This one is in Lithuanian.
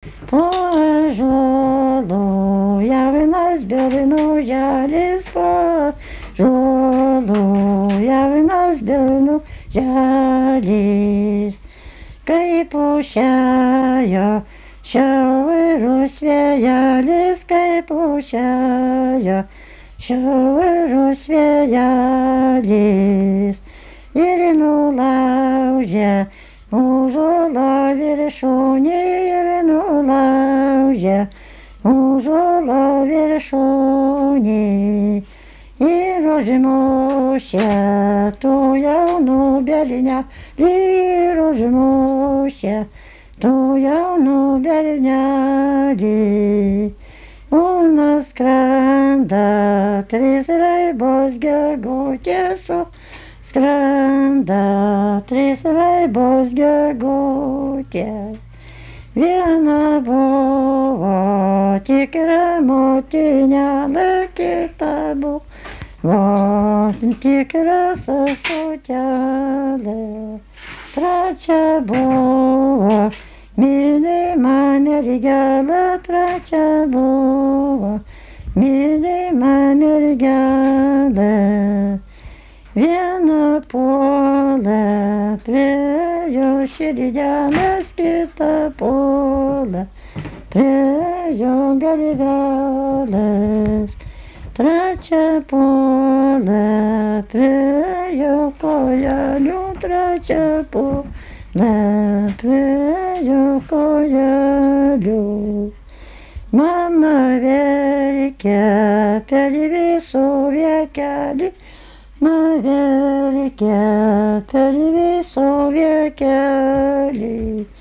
po ąžuolu, jaunas bernuželis po ąžuolu, jaunas bernuželis, kaip pušėjo šiaurus vėjelis, kaip pušėjo šiaurus vėjelis, ir nulaužė ąžuolo viršūnį, ir nulaužė ąžuolo viršūnį, ir užmušė tų jaunų bernelį, ir užmušė tų jaunų bernelį. Būna skrenda trys raibos gegutės, skrenda trys raibos gegutės. Viena buvo tikra motinėlė, kita buvo tikra sesutėlė, trečia buvo mylima mergelė, trečia buvo mylima mergelė. Viena puolė prie jo širdelės, kita puolė prie jo galvelės, trečia puolė prie jo kojelių, trečia puolė prie jo kojelių. Mama verkė per visų viekelį, mama verkė per visų viekelį.